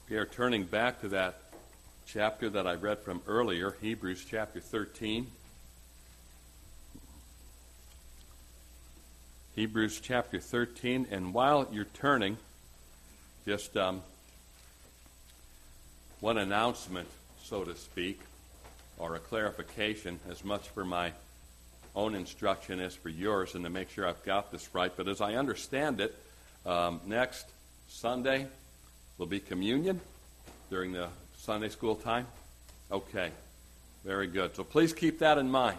We are turning back to that chapter that I read from earlier, Hebrews chapter 13. Hebrews chapter 13, and while you're turning, just one announcement, so to speak, or a clarification, as much for my own instruction as for yours, and to make sure I've got this right. But as I understand it, next Sunday will be communion during the Sunday school time. Okay, very good. So please keep that in mind,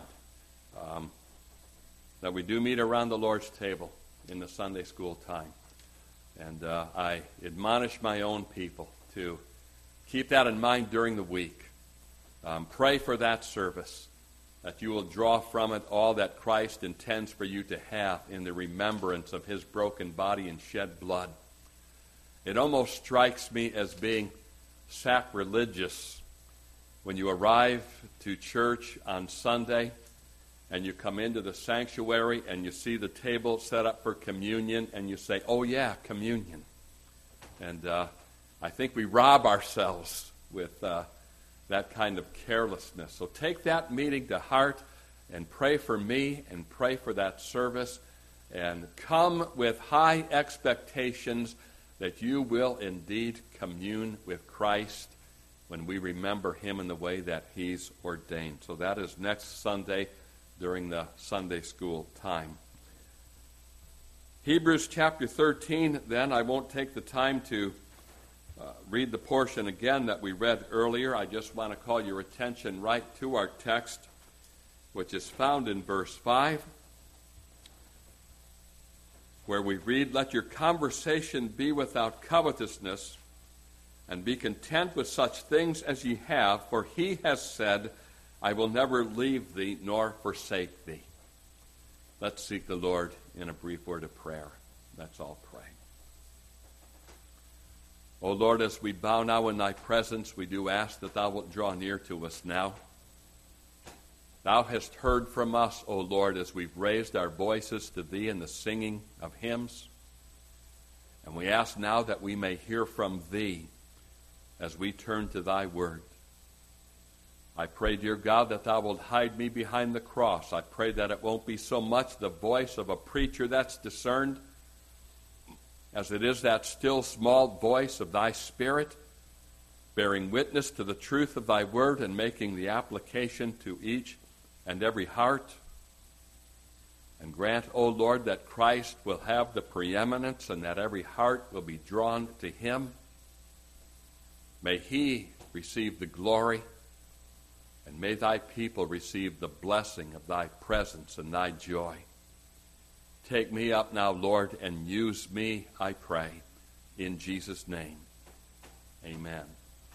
that we do meet around the Lord's table in the Sunday school time. And I admonish my own people to keep that in mind during the week. Pray for that service, that you will draw from it all that Christ intends for you to have in the remembrance of his broken body and shed blood. It almost strikes me as being sacrilegious when you arrive to church on Sunday and you come into the sanctuary and you see the table set up for communion and you say, oh yeah, communion. And I think we rob ourselves with that kind of carelessness. So take that meeting to heart and pray for me and pray for that service and come with high expectations that you will indeed commune with Christ when we remember him in the way that he's ordained. So that is next Sunday during the Sunday school time. Hebrews chapter 13, then, I won't take the time to read the portion again that we read earlier. I just want to call your attention right to our text, which is found in verse 5, where we read, "Let your conversation be without covetousness, and be content with such things as ye have, for he has said, I will never leave thee nor forsake thee." Let's seek the Lord in a brief word of prayer. Let's all pray. O Lord, as we bow now in thy presence, we do ask that thou wilt draw near to us now. Thou hast heard from us, O Lord, as we've raised our voices to thee in the singing of hymns. And we ask now that we may hear from thee as we turn to thy word. I pray, dear God, that thou wilt hide me behind the cross. I pray that it won't be so much the voice of a preacher that's discerned as it is that still small voice of thy Spirit, bearing witness to the truth of thy word and making the application to each and every heart. And grant, O Lord, that Christ will have the preeminence and that every heart will be drawn to him. May he receive the glory, and may thy people receive the blessing of thy presence and thy joy. Take me up now, Lord, and use me, I pray, in Jesus' name. Amen.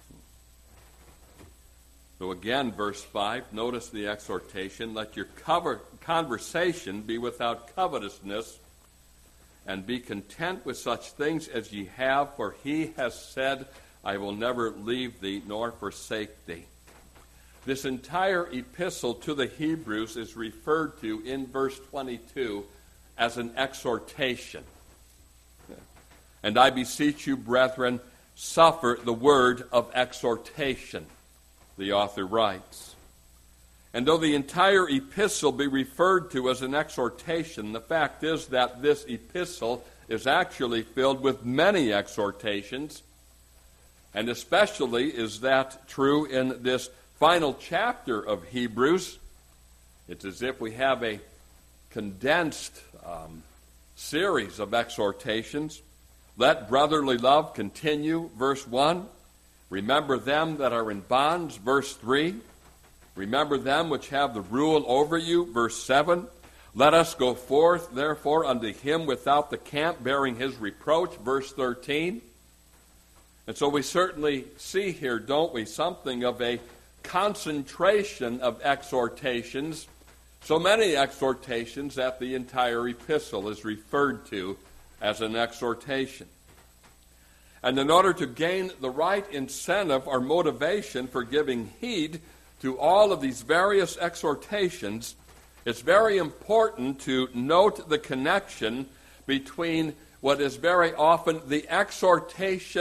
So again, verse 5, notice the exhortation. Let your conversation be without covetousness, and be content with such things as ye have, for he has said, I will never leave thee nor forsake thee. This entire epistle to the Hebrews is referred to in verse 22 as an exhortation. And I beseech you, brethren, suffer the word of exhortation, the author writes. And though the entire epistle be referred to as an exhortation, the fact is that this epistle is actually filled with many exhortations, and especially is that true in this final chapter of Hebrews. It's as if we have a condensed series of exhortations. Let brotherly love continue, verse 1. Remember them that are in bonds, verse 3. Remember them which have the rule over you, verse 7. Let us go forth, therefore, unto him without the camp, bearing his reproach, verse 13. And so we certainly see here, don't we, something of a concentration of exhortations, so many exhortations that the entire epistle is referred to as an exhortation. And in order to gain the right incentive or motivation for giving heed to all of these various exhortations, it's very important to note the connection between what is very often the exhortation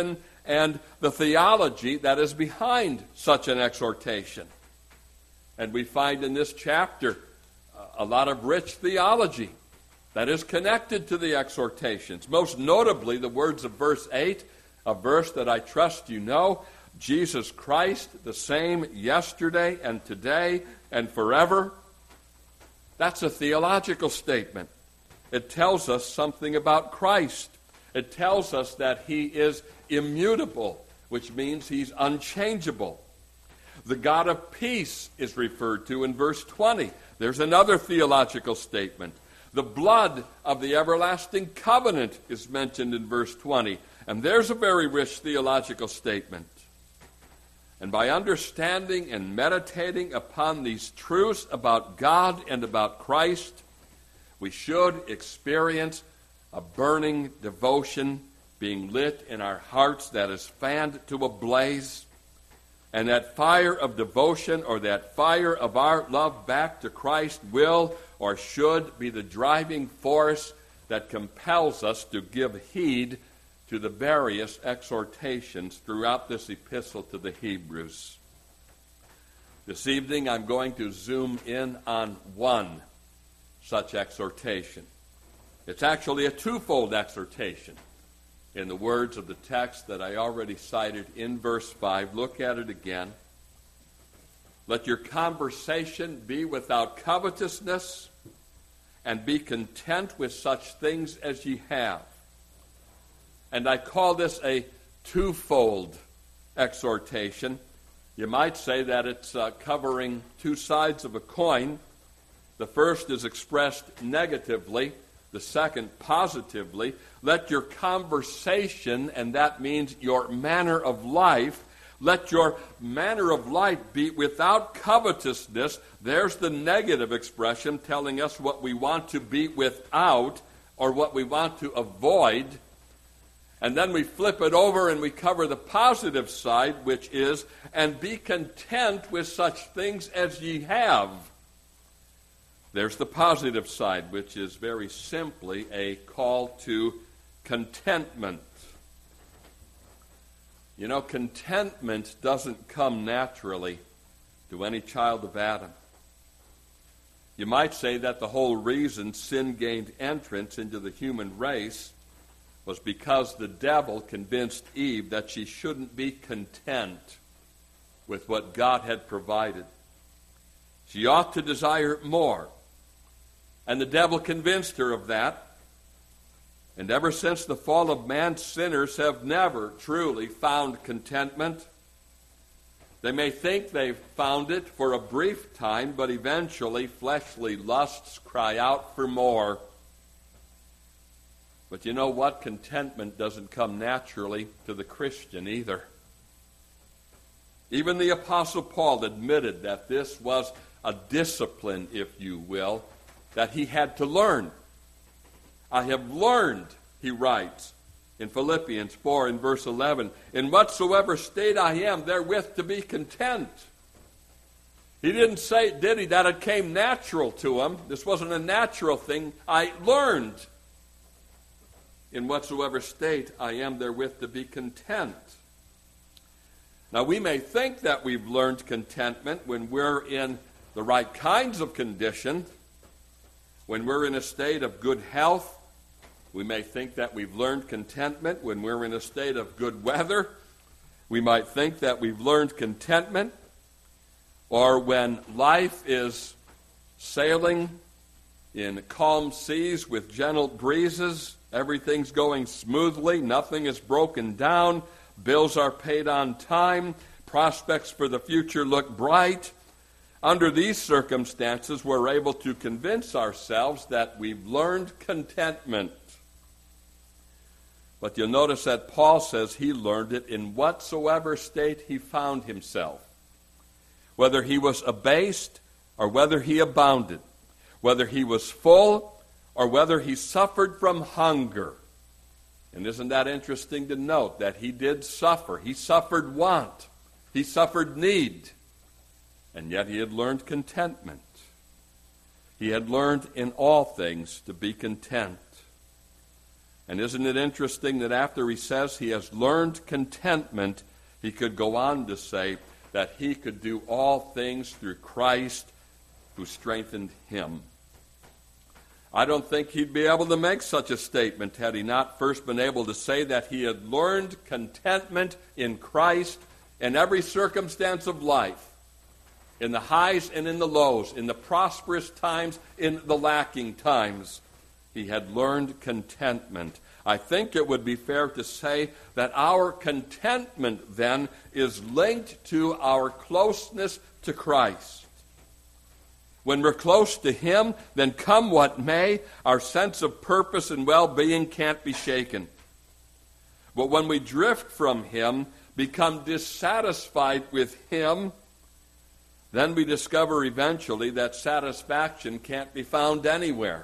and the theology that is behind such an exhortation. And we find in this chapter a lot of rich theology that is connected to the exhortations. Most notably, the words of verse 8, a verse that I trust you know, Jesus Christ, the same yesterday and today and forever. That's a theological statement. It tells us something about Christ. It tells us that he is immutable, which means he's unchangeable. The God of peace is referred to in verse 20. There's another theological statement. The blood of the everlasting covenant is mentioned in verse 20. And there's a very rich theological statement. And by understanding and meditating upon these truths about God and about Christ, we should experience a burning devotion being lit in our hearts that is fanned to a blaze. And that fire of devotion, or that fire of our love back to Christ, will or should be the driving force that compels us to give heed to the various exhortations throughout this epistle to the Hebrews. This evening I'm going to zoom in on one such exhortation. It's actually a twofold exhortation. In the words of the text that I already cited in verse 5, look at it again. Let your conversation be without covetousness, and be content with such things as ye have. And I call this a twofold exhortation. You might say that it's covering two sides of a coin. The first is expressed negatively, the second positively. Let your conversation, and that means your manner of life, let your manner of life be without covetousness. There's the negative expression telling us what we want to be without or what we want to avoid. And then we flip it over and we cover the positive side, which is, and be content with such things as ye have. There's the positive side, which is very simply a call to contentment. You know, contentment doesn't come naturally to any child of Adam. You might say that the whole reason sin gained entrance into the human race was because the devil convinced Eve that she shouldn't be content with what God had provided. She ought to desire more. And the devil convinced her of that. And ever since the fall of man, sinners have never truly found contentment. They may think they've found it for a brief time, but eventually fleshly lusts cry out for more. But you know what? Contentment doesn't come naturally to the Christian either. Even the Apostle Paul admitted that this was a discipline, if you will, that he had to learn. I have learned, he writes in Philippians 4 in verse 11, in whatsoever state I am, therewith to be content. He didn't say, did he, that it came natural to him. This wasn't a natural thing. I learned. In whatsoever state I am therewith to be content. Now we may think that we've learned contentment when we're in the right kinds of condition. When we're in a state of good health, we may think that we've learned contentment. When we're in a state of good weather, we might think that we've learned contentment. Or when life is sailing in calm seas with gentle breezes, everything's going smoothly, nothing is broken down, bills are paid on time, prospects for the future look bright. Under these circumstances, we're able to convince ourselves that we've learned contentment. But you'll notice that Paul says he learned it in whatsoever state he found himself. Whether he was abased or whether he abounded. Whether he was full or whether he suffered from hunger. And isn't that interesting to note that he did suffer? He suffered want. He suffered need. And yet he had learned contentment. He had learned in all things to be content. And isn't it interesting that after he says he has learned contentment, he could go on to say that he could do all things through Christ who strengthened him. I don't think he'd be able to make such a statement had he not first been able to say that he had learned contentment in Christ in every circumstance of life, in the highs and in the lows, in the prosperous times, in the lacking times. He had learned contentment. I think it would be fair to say that our contentment then is linked to our closeness to Christ. When we're close to him, then come what may, our sense of purpose and well-being can't be shaken. But when we drift from him, become dissatisfied with him, then we discover eventually that satisfaction can't be found anywhere.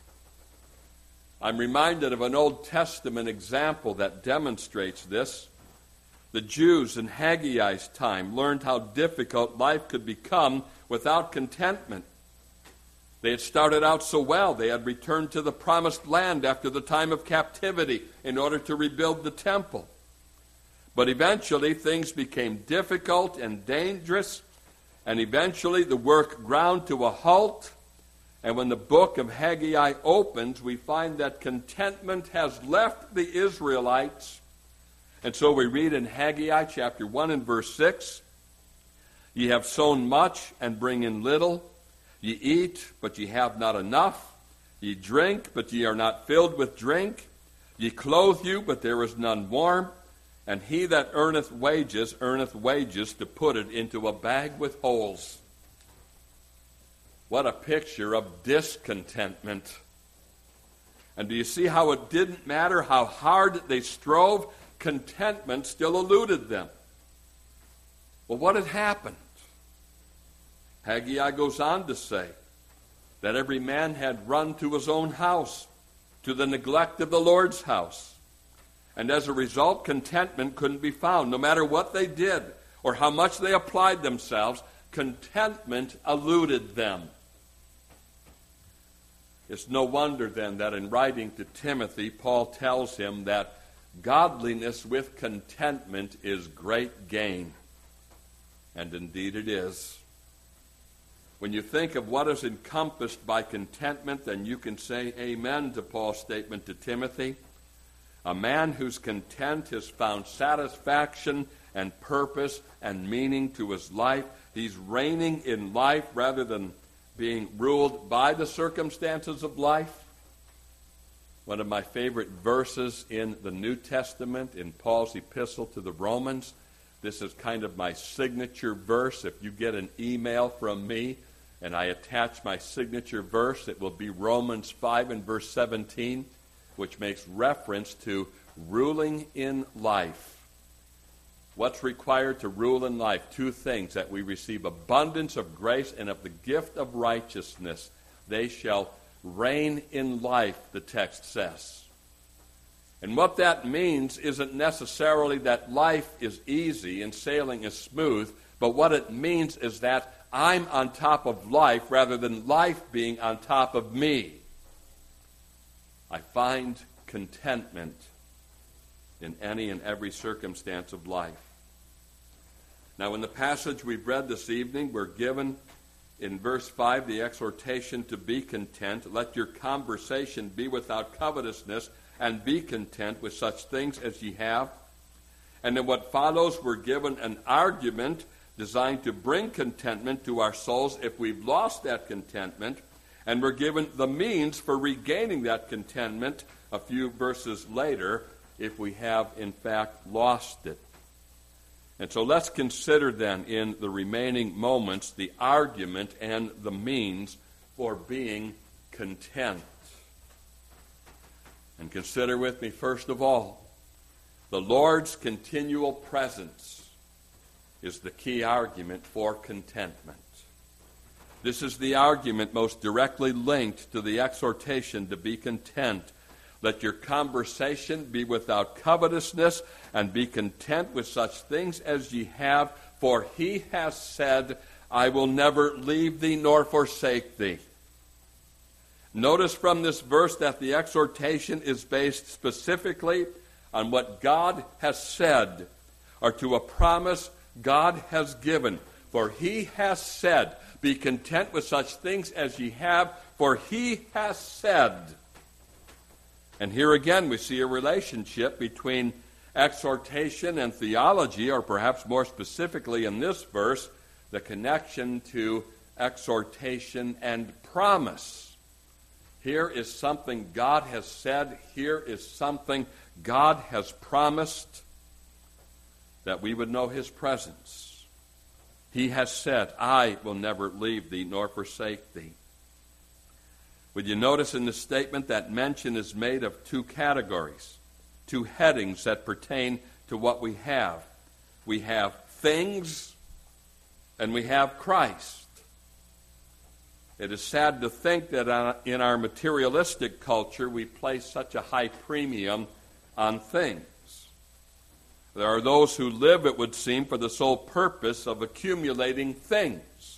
I'm reminded of an Old Testament example that demonstrates this. The Jews in Haggai's time learned how difficult life could become without contentment. They had started out so well. They had returned to the promised land after the time of captivity in order to rebuild the temple. But eventually things became difficult and dangerous, and eventually the work ground to a halt. And when the book of Haggai opens, we find that contentment has left the Israelites. And so we read in Haggai chapter 1 and verse 6, "Ye have sown much and bring in little. Ye eat, but ye have not enough. Ye drink, but ye are not filled with drink. Ye clothe you, but there is none warm. And he that earneth wages to put it into a bag with holes." What a picture of discontentment. And do you see how it didn't matter how hard they strove, contentment still eluded them? Well, what had happened? Haggai goes on to say that every man had run to his own house, to the neglect of the Lord's house. And as a result, contentment couldn't be found. No matter what they did or how much they applied themselves, contentment eluded them. It's no wonder then that in writing to Timothy, Paul tells him that godliness with contentment is great gain. And indeed it is. When you think of what is encompassed by contentment, then you can say amen to Paul's statement to Timothy. A man who's content has found satisfaction and purpose and meaning to his life. He's reigning in life rather than being ruled by the circumstances of life. One of my favorite verses in the New Testament, in Paul's epistle to the Romans. This is kind of my signature verse. If you get an email from me and I attach my signature verse, it will be Romans 5 and verse 17, which makes reference to ruling in life. What's required to rule in life? Two things: that we receive abundance of grace and of the gift of righteousness. They shall reign in life, the text says. And what that means isn't necessarily that life is easy and sailing is smooth, but what it means is that I'm on top of life rather than life being on top of me. I find contentment in any and every circumstance of life. Now, in the passage we've read this evening, we're given in verse 5 the exhortation to be content. Let your conversation be without covetousness, and be content with such things as ye have. And in what follows, we're given an argument designed to bring contentment to our souls if we've lost that contentment. And we're given the means for regaining that contentment a few verses later if we have, in fact, lost it. And so let's consider then in the remaining moments the argument and the means for being content. And consider with me, first of all, the Lord's continual presence is the key argument for contentment. This is the argument most directly linked to the exhortation to be content. Let your conversation be without covetousness, and be content with such things as ye have, for he has said, I will never leave thee nor forsake thee. Notice from this verse that the exhortation is based specifically on what God has said, or to a promise God has given. For he has said, be content with such things as ye have, for he has said. And here again we see a relationship between exhortation and theology, or perhaps more specifically in this verse, the connection to exhortation and promise. Here is something God has said. Here is something God has promised, that we would know his presence. He has said, I will never leave thee nor forsake thee. Would you notice in the statement that mention is made of two categories, two headings that pertain to what we have. We have things and we have Christ. It is sad to think that in our materialistic culture we place such a high premium on things. There are those who live, it would seem, for the sole purpose of accumulating things.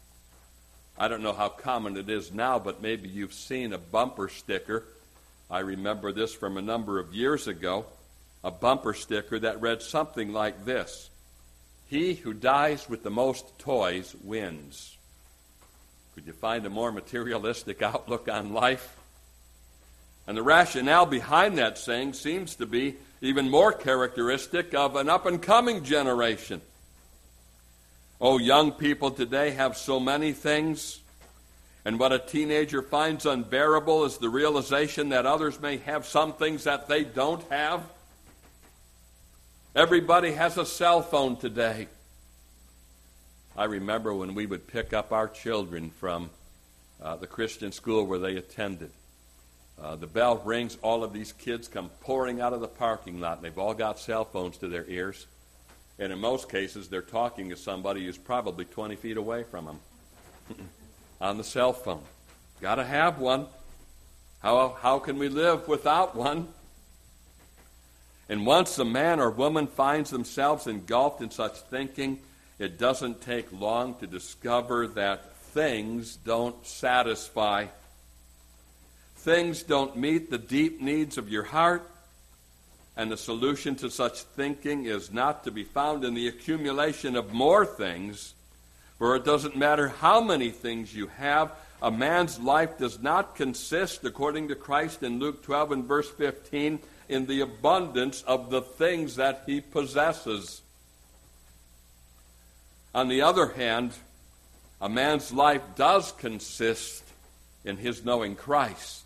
I don't know how common it is now, but maybe you've seen a bumper sticker. I remember this from a number of years ago, a bumper sticker that read something like this: he who dies with the most toys wins. Could you find a more materialistic outlook on life? And the rationale behind that saying seems to be even more characteristic of an up-and-coming generation. Oh, young people today have so many things, and what a teenager finds unbearable is the realization that others may have some things that they don't have. Everybody has a cell phone today. I remember when we would pick up our children from the Christian school where they attended. The bell rings, all of these kids come pouring out of the parking lot, and they've all got cell phones to their ears. And in most cases, they're talking to somebody who's probably 20 feet away from them on the cell phone. Got to have one. How can we live without one? And once a man or woman finds themselves engulfed in such thinking, it doesn't take long to discover that things don't satisfy. Things don't meet the deep needs of your heart, and the solution to such thinking is not to be found in the accumulation of more things, for it doesn't matter how many things you have. A man's life does not consist, according to Christ in Luke 12 and verse 15, in the abundance of the things that he possesses. On the other hand, a man's life does consist in his knowing Christ.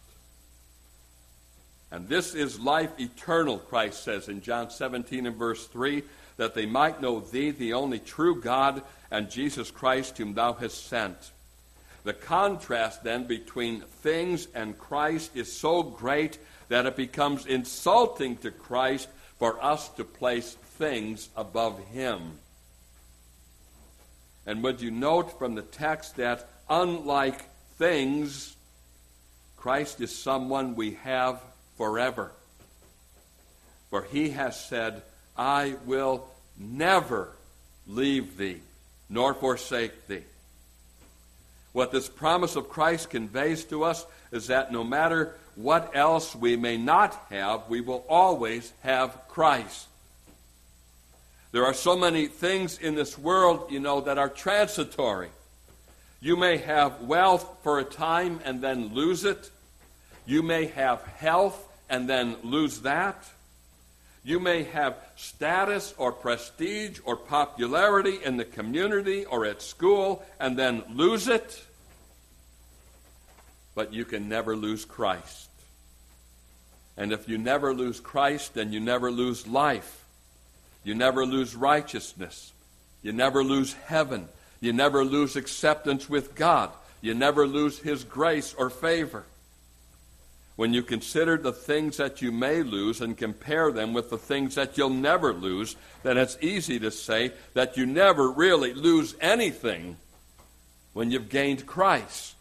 And this is life eternal, Christ says in John 17 and verse 3, that they might know thee, the only true God, and Jesus Christ whom thou hast sent. The contrast then between things and Christ is so great that it becomes insulting to Christ for us to place things above him. And would you note from the text that unlike things, Christ is someone we have forever. For he has said, I will never leave thee, nor forsake thee. What this promise of Christ conveys to us is that no matter what else we may not have, we will always have Christ. There are so many things in this world, that are transitory. You may have wealth for a time and then lose it. You may have health and then lose that. You may have status or prestige or popularity in the community or at school and then lose it. But you can never lose Christ. And if you never lose Christ, then you never lose life. You never lose righteousness. You never lose heaven. You never lose acceptance with God. You never lose his grace or favor. When you consider the things that you may lose and compare them with the things that you'll never lose, then it's easy to say that you never really lose anything when you've gained Christ.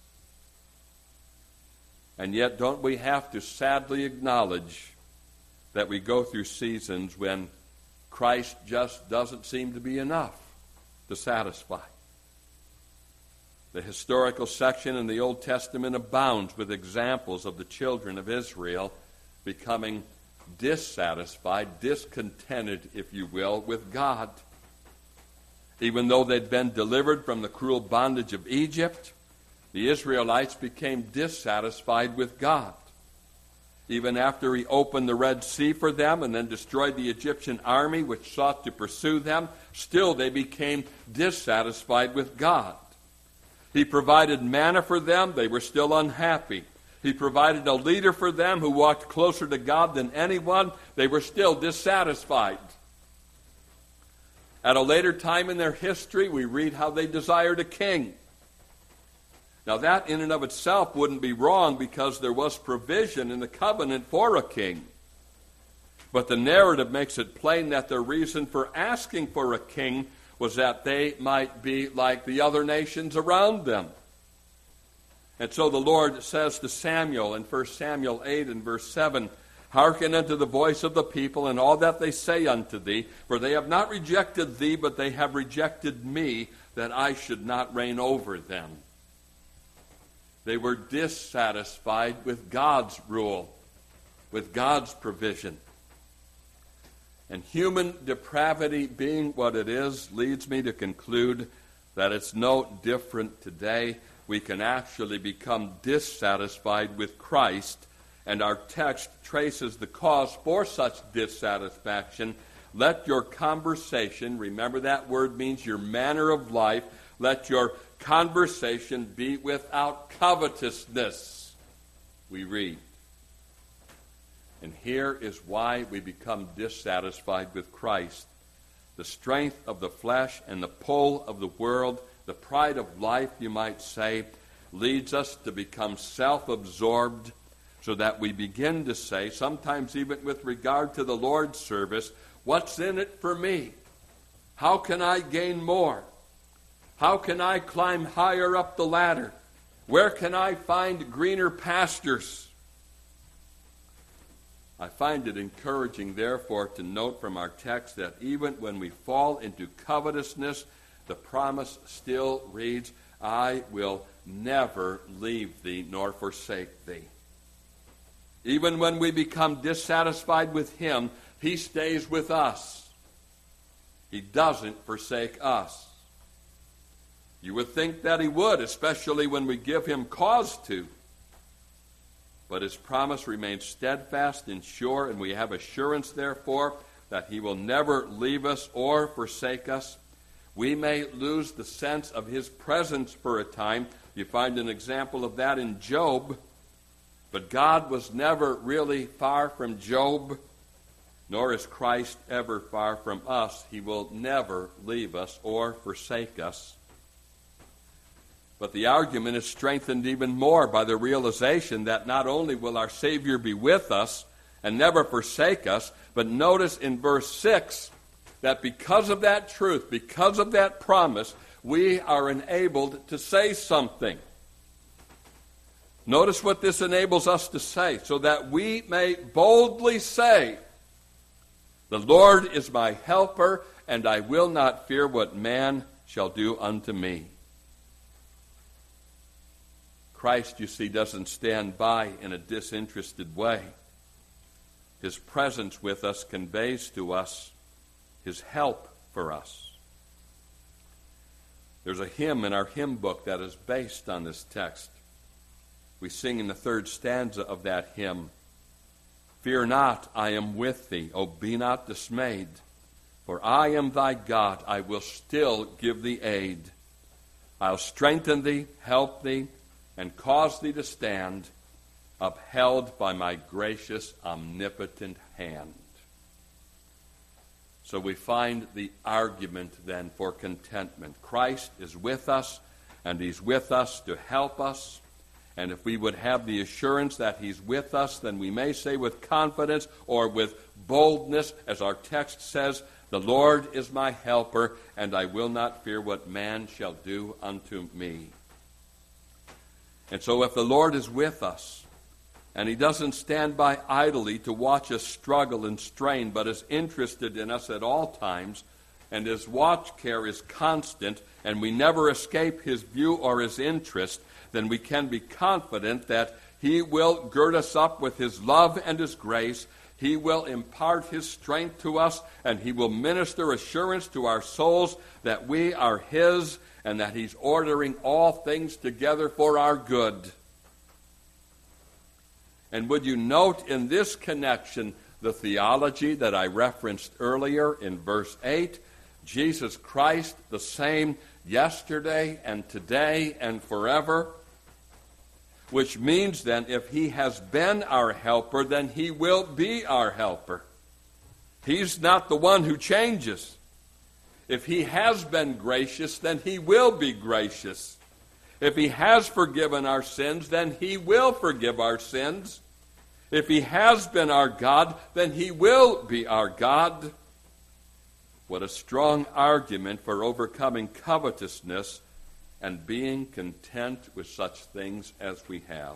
And yet, don't we have to sadly acknowledge that we go through seasons when Christ just doesn't seem to be enough to satisfy? The historical section in the Old Testament abounds with examples of the children of Israel becoming dissatisfied, discontented, if you will, with God. Even though they'd been delivered from the cruel bondage of Egypt, the Israelites became dissatisfied with God. Even after he opened the Red Sea for them and then destroyed the Egyptian army which sought to pursue them, still they became dissatisfied with God. He provided manna for them, they were still unhappy. He provided a leader for them who walked closer to God than anyone, they were still dissatisfied. At a later time in their history, we read how they desired a king. Now that in and of itself wouldn't be wrong because there was provision in the covenant for a king. But the narrative makes it plain that their reason for asking for a king was that they might be like the other nations around them. And so the Lord says to Samuel in 1 Samuel 8 and verse 7, "Hearken unto the voice of the people and all that they say unto thee, for they have not rejected thee, but they have rejected me, that I should not reign over them." They were dissatisfied with God's rule, with God's provision. And human depravity being what it is leads me to conclude that it's no different today. We can actually become dissatisfied with Christ, and our text traces the cause for such dissatisfaction. Let your conversation, remember that word means your manner of life, let your conversation be without covetousness, we read. And here is why we become dissatisfied with Christ. The strength of the flesh and the pull of the world, the pride of life, you might say, leads us to become self-absorbed so that we begin to say, sometimes even with regard to the Lord's service, what's in it for me? How can I gain more? How can I climb higher up the ladder? Where can I find greener pastures? I find it encouraging, therefore, to note from our text that even when we fall into covetousness, the promise still reads, "I will never leave thee nor forsake thee." Even when we become dissatisfied with him, he stays with us. He doesn't forsake us. You would think that he would, especially when we give him cause to. But his promise remains steadfast and sure, and we have assurance, therefore, that he will never leave us or forsake us. We may lose the sense of his presence for a time. You find an example of that in Job. But God was never really far from Job, nor is Christ ever far from us. He will never leave us or forsake us. But the argument is strengthened even more by the realization that not only will our Savior be with us and never forsake us, but notice in verse 6 that because of that truth, because of that promise, we are enabled to say something. Notice what this enables us to say, so that we may boldly say, "The Lord is my helper, and I will not fear what man shall do unto me." Christ, you see, doesn't stand by in a disinterested way. His presence with us conveys to us his help for us. There's a hymn in our hymn book that is based on this text. We sing in the third stanza of that hymn, "Fear not, I am with thee, O be not dismayed, for I am thy God, I will still give thee aid. I'll strengthen thee, help thee, and cause thee to stand, upheld by my gracious, omnipotent hand." So we find the argument then for contentment. Christ is with us, and he's with us to help us. And if we would have the assurance that he's with us, then we may say with confidence or with boldness, as our text says, "The Lord is my helper, and I will not fear what man shall do unto me." And so if the Lord is with us, and he doesn't stand by idly to watch us struggle and strain, but is interested in us at all times, and his watch care is constant, and we never escape his view or his interest, then we can be confident that he will gird us up with his love and his grace. He will impart his strength to us, and he will minister assurance to our souls that we are his and that he's ordering all things together for our good. And would you note in this connection the theology that I referenced earlier in verse 8? Jesus Christ, the same yesterday and today and forever. Which means then, if he has been our helper, then he will be our helper. He's not the one who changes. If he has been gracious, then he will be gracious. If he has forgiven our sins, then he will forgive our sins. If he has been our God, then he will be our God. What a strong argument for overcoming covetousness and being content with such things as we have.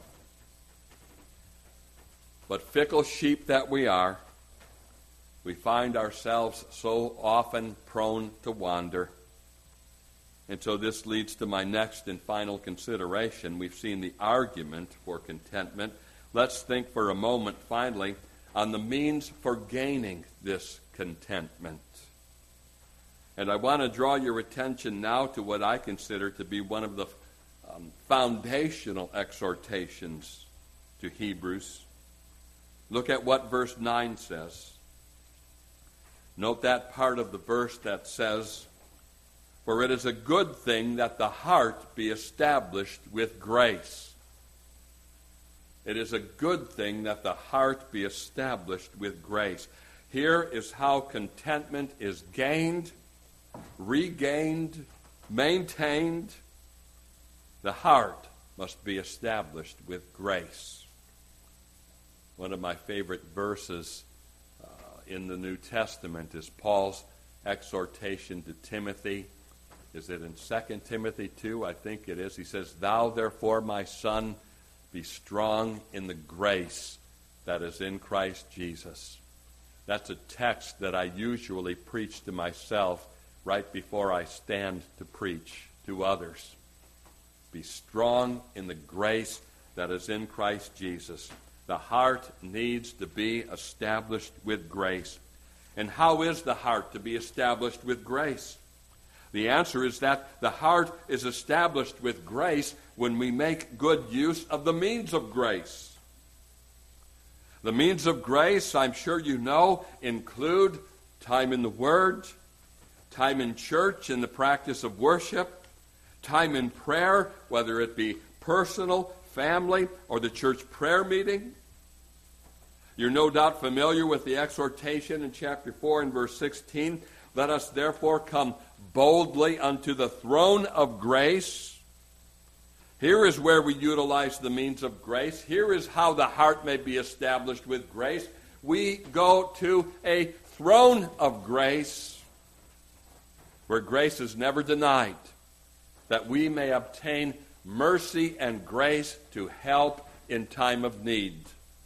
But fickle sheep that we are, we find ourselves so often prone to wander. And so this leads to my next and final consideration. We've seen the argument for contentment. Let's think for a moment, finally, on the means for gaining this contentment. And I want to draw your attention now to what I consider to be one of the foundational exhortations to Hebrews. Look at what verse 9 says. Note that part of the verse that says, "For it is a good thing that the heart be established with grace." It is a good thing that the heart be established with grace. Here is how contentment is gained, regained, maintained. The heart must be established with grace. One of my favorite verses in the New Testament is Paul's exhortation to Timothy. Is it in 2 Timothy 2? I think it is. He says, "Thou therefore, my son, be strong in the grace that is in Christ Jesus." That's a text that I usually preach to myself right before I stand to preach to others. Be strong in the grace that is in Christ Jesus. The heart needs to be established with grace. And how is the heart to be established with grace? The answer is that the heart is established with grace when we make good use of the means of grace. The means of grace, I'm sure you know, include time in the Word, time in church in the practice of worship, time in prayer, whether it be personal, family, or the church prayer meeting. You're no doubt familiar with the exhortation in chapter 4 and verse 16. "Let us therefore come boldly unto the throne of grace." Here is where we utilize the means of grace. Here is how the heart may be established with grace. We go to a throne of grace where grace is never denied, that we may obtain mercy and grace to help in time of need.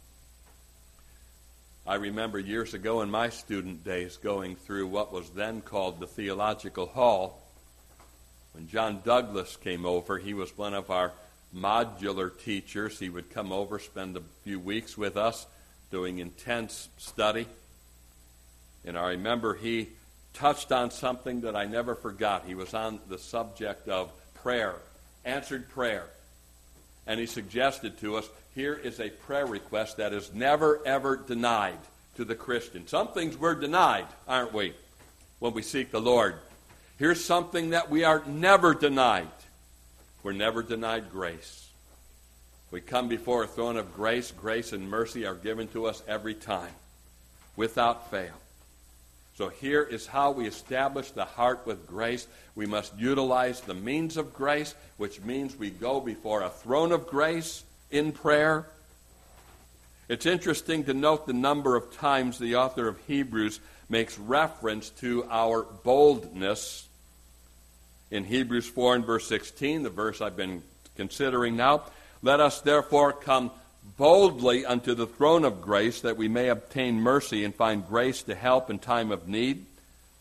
I remember years ago in my student days going through what was then called the Theological Hall. When John Douglas came over, he was one of our modular teachers. He would come over, spend a few weeks with us, doing intense study. And I remember he touched on something that I never forgot. He was on the subject of prayer, answered prayer. And he suggested to us, here is a prayer request that is never, ever denied to the Christian. Some things we're denied, aren't we, when we seek the Lord? Here's something that we are never denied. We're never denied grace. We come before a throne of grace. Grace and mercy are given to us every time, without fail. So here is how we establish the heart with grace. We must utilize the means of grace, which means we go before a throne of grace in prayer. It's interesting to note the number of times the author of Hebrews makes reference to our boldness. In Hebrews 4 and verse 16, the verse I've been considering now, "Let us therefore come boldly unto the throne of grace, that we may obtain mercy and find grace to help in time of need."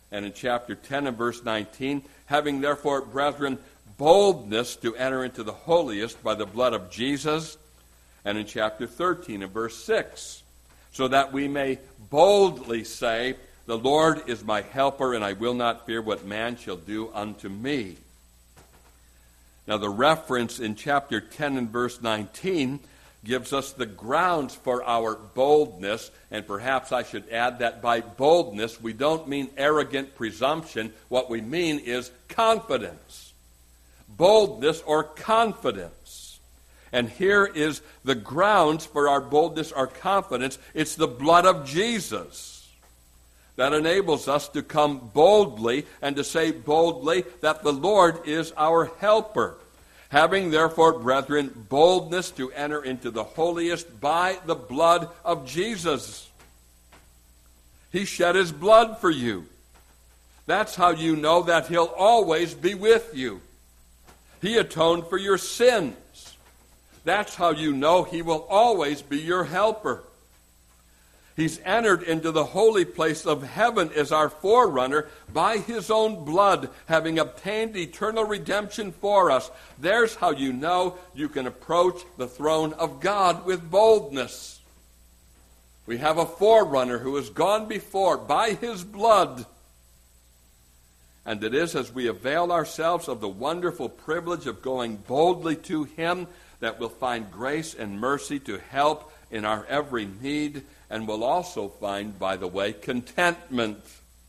And in chapter 10 and verse 19, having therefore, brethren, boldness to enter into the holiest by the blood of Jesus. And in chapter 13 and verse 6, so that we may boldly say, the Lord is my helper, and I will not fear what man shall do unto me. Now the reference in chapter 10 and verse 19 gives us the grounds for our boldness, and perhaps I should add that by boldness we don't mean arrogant presumption. What we mean is confidence. Boldness or confidence. And here is the grounds for our boldness or confidence. It's the blood of Jesus that enables us to come boldly and to say boldly that the Lord is our helper. Having therefore, brethren, boldness to enter into the holiest by the blood of Jesus. He shed his blood for you. That's how you know that he'll always be with you. He atoned for your sins. That's how you know he will always be your helper. He's entered into the holy place of heaven as our forerunner by his own blood, having obtained eternal redemption for us. There's how you know you can approach the throne of God with boldness. We have a forerunner who has gone before by his blood. And it is as we avail ourselves of the wonderful privilege of going boldly to him that we'll find grace and mercy to help in our every need, and will also find, by the way, contentment.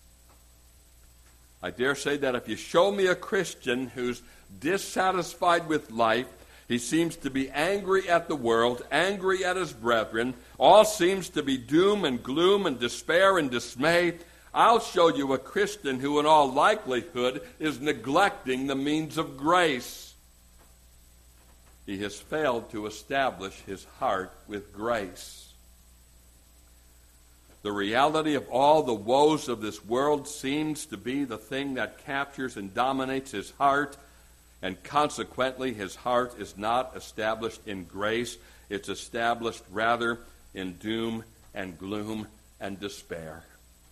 I dare say that if you show me a Christian who's dissatisfied with life, he seems to be angry at the world, angry at his brethren, all seems to be doom and gloom and despair and dismay, I'll show you a Christian who in all likelihood is neglecting the means of grace. He has failed to establish his heart with grace. The reality of all the woes of this world seems to be the thing that captures and dominates his heart, and consequently his heart is not established in grace. It's established rather in doom and gloom and despair.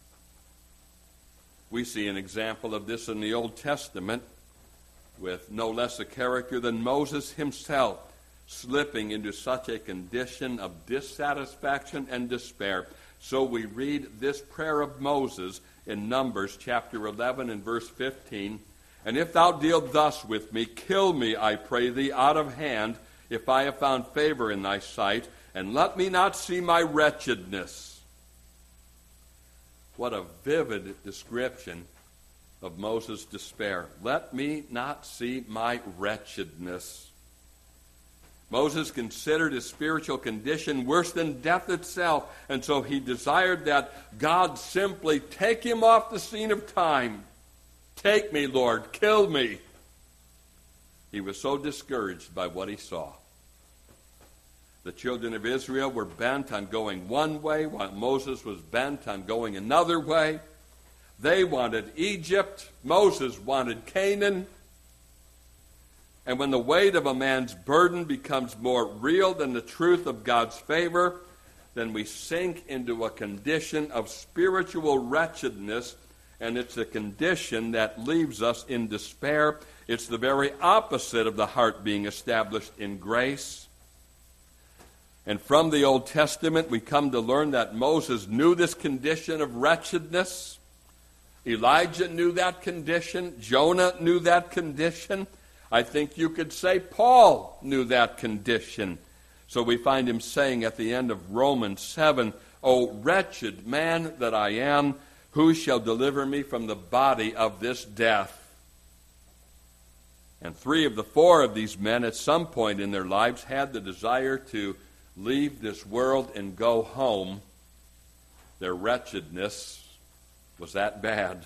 We see an example of this in the Old Testament with no less a character than Moses himself slipping into such a condition of dissatisfaction and despair. So we read this prayer of Moses in Numbers chapter 11 and verse 15. And if thou deal thus with me, kill me, I pray thee, out of hand, if I have found favor in thy sight, and let me not see my wretchedness. What a vivid description of Moses' despair. Let me not see my wretchedness. Moses considered his spiritual condition worse than death itself, and so he desired that God simply take him off the scene of time. Take me, Lord, kill me. He was so discouraged by what he saw. The children of Israel were bent on going one way, while Moses was bent on going another way. They wanted Egypt. Moses wanted Canaan. And when the weight of a man's burden becomes more real than the truth of God's favor, then we sink into a condition of spiritual wretchedness, and it's a condition that leaves us in despair. It's the very opposite of the heart being established in grace. And from the Old Testament, we come to learn that Moses knew this condition of wretchedness. Elijah knew that condition. Jonah knew that condition. I think you could say Paul knew that condition. So we find him saying at the end of Romans 7, O wretched man that I am, who shall deliver me from the body of this death? And 3 of the 4 of these men at some point in their lives had the desire to leave this world and go home. Their wretchedness was that bad.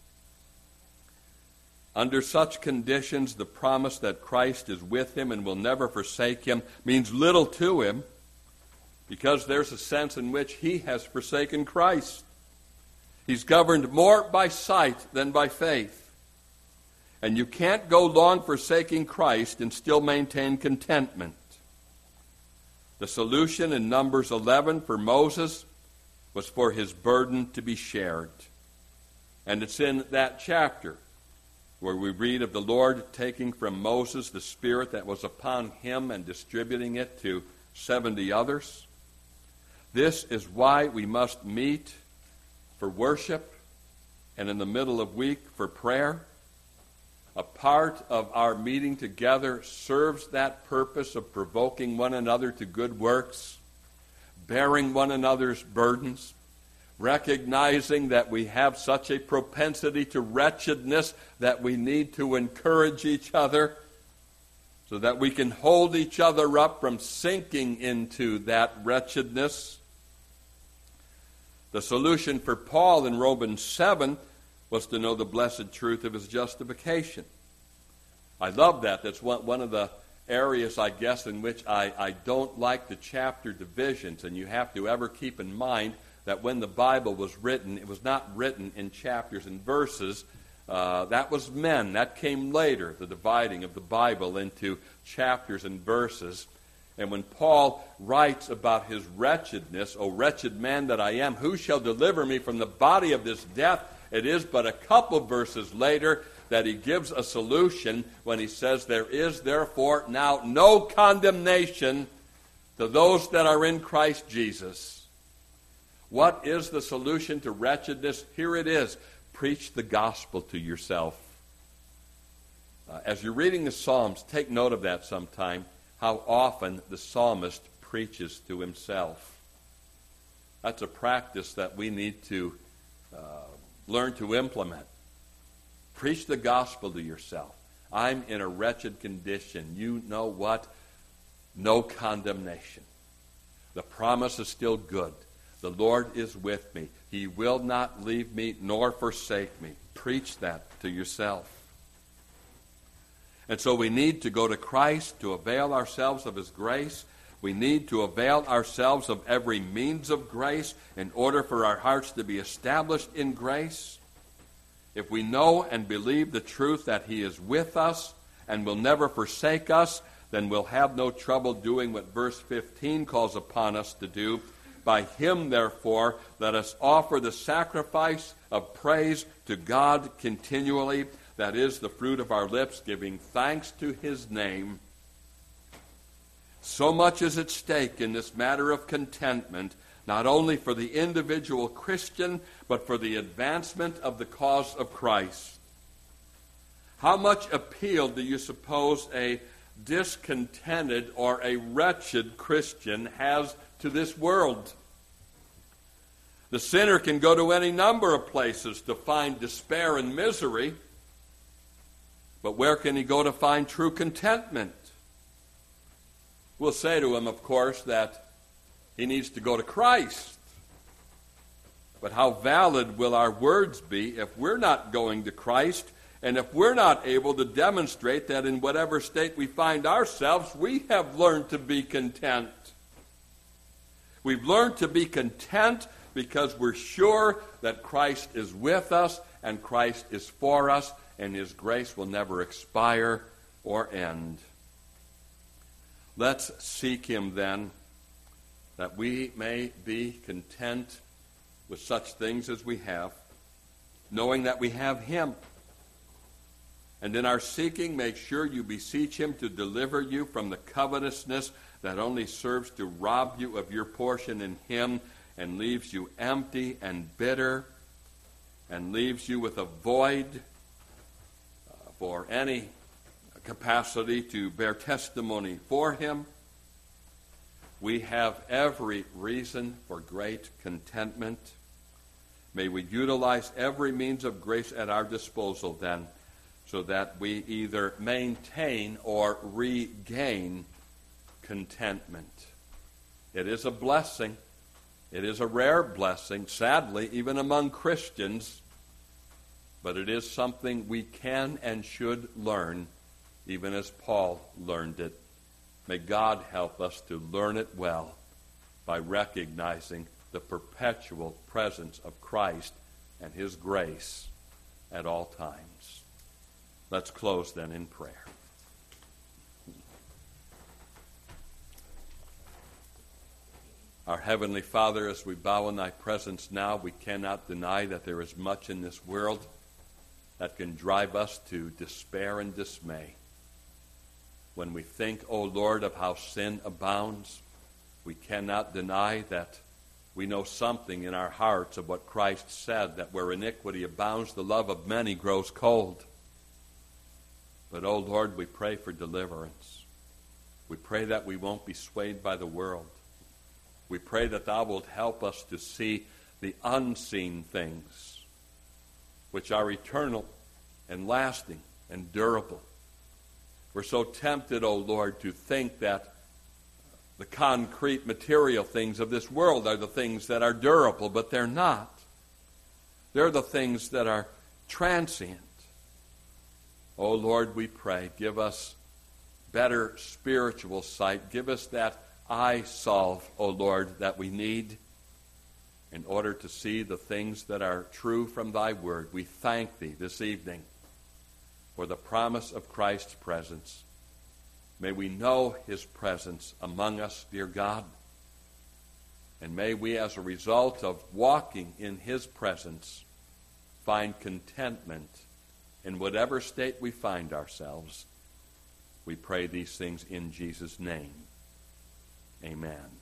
Under such conditions, the promise that Christ is with him and will never forsake him means little to him, because there's a sense in which he has forsaken Christ. He's governed more by sight than by faith. And you can't go long forsaking Christ and still maintain contentment. The solution in Numbers 11 for Moses was for his burden to be shared. And it's in that chapter where we read of the Lord taking from Moses the Spirit that was upon him and distributing it to 70 others. This is why we must meet for worship and in the middle of week for prayer. A part of our meeting together serves that purpose of provoking one another to good works, bearing one another's burdens, recognizing that we have such a propensity to wretchedness that we need to encourage each other so that we can hold each other up from sinking into that wretchedness. The solution for Paul in Romans 7 was to know the blessed truth of his justification. I love that. That's one of the areas, I guess, in which I don't like the chapter divisions, and you have to ever keep in mind that when the Bible was written, it was not written in chapters and verses. That was men. That came later, the dividing of the Bible into chapters and verses. And when Paul writes about his wretchedness, "O wretched man that I am, who shall deliver me from the body of this death?" It is but a couple verses later that he gives a solution when he says, "There is therefore now no condemnation to those that are in Christ Jesus." What is the solution to wretchedness? Here it is. Preach the gospel to yourself. As you're reading the Psalms, take note of that sometime, how often the psalmist preaches to himself. That's a practice that we need to learn to implement. Preach the gospel to yourself. I'm in a wretched condition. You know what? No condemnation. The promise is still good. The Lord is with me. He will not leave me nor forsake me. Preach that to yourself. And so we need to go to Christ to avail ourselves of his grace. We need to avail ourselves of every means of grace in order for our hearts to be established in grace. If we know and believe the truth that he is with us and will never forsake us, then we'll have no trouble doing what verse 15 calls upon us to do. By him, therefore, let us offer the sacrifice of praise to God continually. That is the fruit of our lips, giving thanks to his name. So much is at stake in this matter of contentment, not only for the individual Christian, but for the advancement of the cause of Christ. How much appeal do you suppose a discontented or a wretched Christian has to this world? The sinner can go to any number of places to find despair and misery, but where can he go to find true contentment? We'll say to him, of course, that he needs to go to Christ. But how valid will our words be if we're not going to Christ, and if we're not able to demonstrate that in whatever state we find ourselves, we have learned to be content? We've learned to be content because we're sure that Christ is with us and Christ is for us, and his grace will never expire or end. Let's seek him then, that we may be content with such things as we have, knowing that we have him. And in our seeking, make sure you beseech him to deliver you from the covetousness that only serves to rob you of your portion in him and leaves you empty and bitter and leaves you with a void for any capacity to bear testimony for him. We have every reason for great contentment. May we utilize every means of grace at our disposal then, so that we either maintain or regain contentment. It is a blessing. It is a rare blessing, sadly, even among Christians, but it is something we can and should learn, even as Paul learned it. May God help us to learn it well by recognizing the perpetual presence of Christ and his grace at all times. Let's close then in prayer. Our Heavenly Father, as we bow in thy presence now, we cannot deny that there is much in this world that can drive us to despair and dismay. When we think, O Lord, of how sin abounds, we cannot deny that we know something in our hearts of what Christ said, that where iniquity abounds, the love of many grows cold. But, O Lord, we pray for deliverance. We pray that we won't be swayed by the world. We pray that thou wilt help us to see the unseen things, which are eternal and lasting and durable. We're so tempted, O Lord, to think that the concrete material things of this world are the things that are durable, but they're not. They're the things that are transient. O Lord, we pray, give us better spiritual sight. Give us that eye salve, O Lord, that we need in order to see the things that are true from thy word. We thank thee this evening for the promise of Christ's presence. May we know his presence among us, dear God. And may we, as a result of walking in his presence, find contentment in whatever state we find ourselves. We pray these things in Jesus' name. Amen.